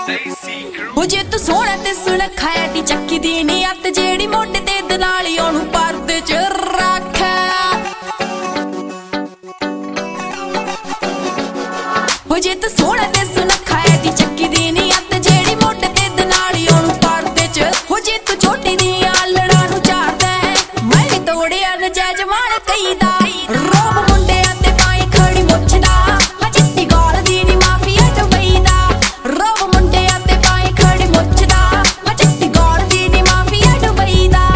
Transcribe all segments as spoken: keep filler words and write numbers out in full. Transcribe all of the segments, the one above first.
ਉਹ ਜੇ ਤੂੰ ਸੋਹਣਾ ਤੇ ਸੁਨੱਖਾ ਐਡੀ ਚੱਕੀ ਦੀ ਨੀ ਅੱਤ ਜਿਹੜੀ ਮੋਢੇ ਤੇ ਦਲਾਲੀ ਉਹਨੂੰ ਪਰਦੇ ਚ ਰੱਖ। ਉਹ ਜੇ ਤੂੰ ਸੋਹਣਾ ਤੇ ਸੁਨੱਖਾ ਐਡੀ ਚੱਕੀ ਦੀ ਨੀ ਅੱਤ ਜਿਹੜੀ ਮੋਢੇ ਤੇ ਦਲਾਲੀ ਉਹਨੂੰ ਪਰਦੇ ਚ। ਉਹ ਜੇ ਤੂੰ ਛੋਟੀ ਦੀ ਆਲੜਾ ਨੂੰ ਝਾੜਦਾ ਮੈਂ ਵੀ ਤੋੜਿਆ ਨਜਾਇਜ਼ ਮਾਣ ਕਈ ਦਾ ਰੋਬ ਮੁੰਡਿਆਂ ਤੇ ਪਾਈ ਖੜੀ ਮੁੱਛਦਾ ਚਿੱਟੀ ਗਾਲ ਦੀ ਨੀ ਮਾਫੀਆ ਡੁਬਈ ਦਾ ਰੋਬ ਮੁੰਡਿਆਂ ਤੇ ਪਾਈ ਖੜੀ ਮੁੱਛਦਾ ਚਿੱਟੀ ਗਾਲ ਦੀ ਨੀ ਮਾਫੀਆ ਡੁਬਈ ਦਾ।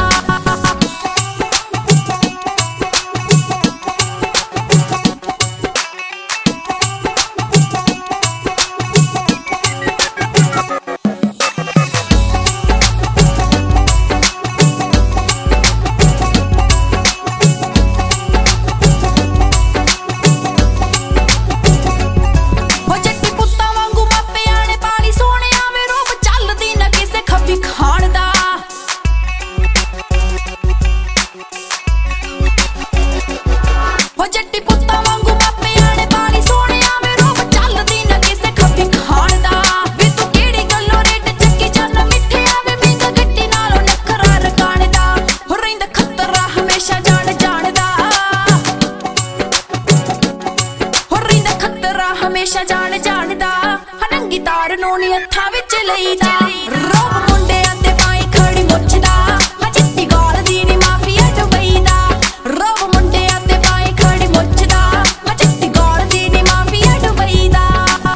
ਹਮੇਸ਼ਾ ਜਾਣ ਜਾਣਦਾ ਨੰਗੀ ਤਾਰ ਨੂੰ ਨੀ ਹੱਥਾਂ ਵਿੱਚ ਲਈਦਾ ਰੋਬ ਮੁੰਡਿਆਂ ਤੇ ਪਾਈ ਖੜੀ ਮੁੱਛਦਾ ਚਿੱਟੀ ਗਾਲ ਦੀ ਨੀ ਮਾਫੀਆ ਡੁਬਈ ਦਾ ਰੋਬ ਮੁੰਡਿਆਂ ਤੇ ਪਾਈ ਖੜੀ ਮੁੱਛਦਾ ਚਿੱਟੀ ਗਾਲ ਦੀ ਨੀ ਮਾਫੀਆ ਡੁਬਈ ਦਾ।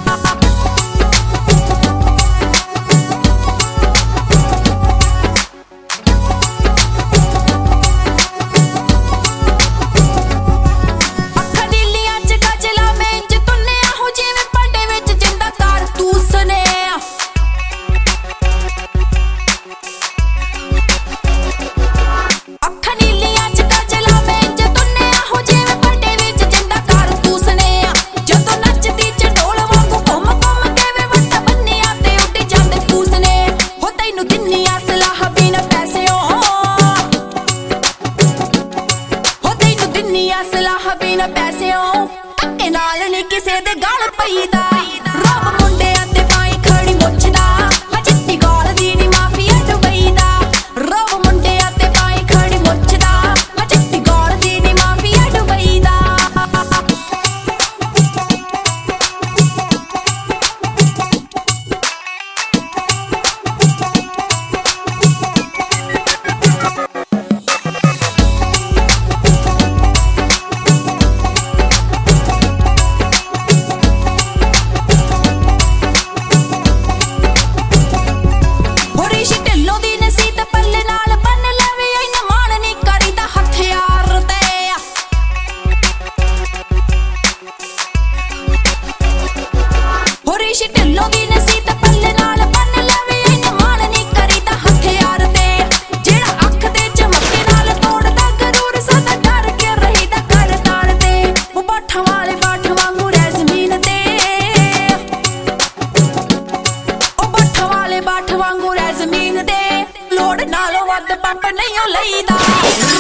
ਸਲਾਹ ਬਿਨਾ ਪੈਸਿਓਂ ਧੱਕੇ ਨਾਲ ਨੀ ਕਿਸੇ ਦੇ ਗਲ ਪਈਦਾ ਰੋਬ ਮੁੰਡਿਆਂ ਤੇ ਪਾਈ ਖੜੀ ਮੁੱਛਦਾ ਚਿੱਟੀ ਗਾਲ ਦੀ ਨੀ ਮਾਫੀਆ ਡੁਬਈ ਦਾ ਰੋਬ ਮੁੰਡਿਆਂ ਤੇ ਪਾਈ ਖੜੀ ਮੁੱਛਦਾ ਚਿੱਟੀ ਗਾਲ ਦੀ ਨੀ ਮਾਫੀਆ ਡੁਬਈ ਦਾ। ਢਿੱਲੋਂ ਦੀ ਨਸੀਤ ਪੱਲੇ ਨਾਲ ਬੰਨ ਲਵੇ ਇੰਨਾ ਮਾਣ ਨੀ ਕਰੀਦਾ ਹਥਿਆਰ ਤੇ ਜਿਹੜਾ ਅੱਖ ਦੇ ਚਮਕੇ ਨਾਲ ਤੋੜਦਾ ਗਰੂਰ ਸਦਾ ਡਰ ਕੇ ਰਹੀਦਾ ਕਰ ਤਾਰ ਤੇ ਉਹ ਬਾਠਾਂ ਵਾਲੇ ਬਾਠ ਵਾਂਗੂ ਰਹਿ ਜ਼ਮੀਨ ਤੇ ਉਹ ਬਾਠਾਂ ਵਾਲੇ ਬਾਠ ਵਾਂਗੂ ਰਹਿ ਜ਼ਮੀਨ ਤੇ ਲੋੜ ਨਾਲੋਂ ਵੱਧ ਪੰਪ ਨਹੀਂ ਉਹ ਲਈਦਾ।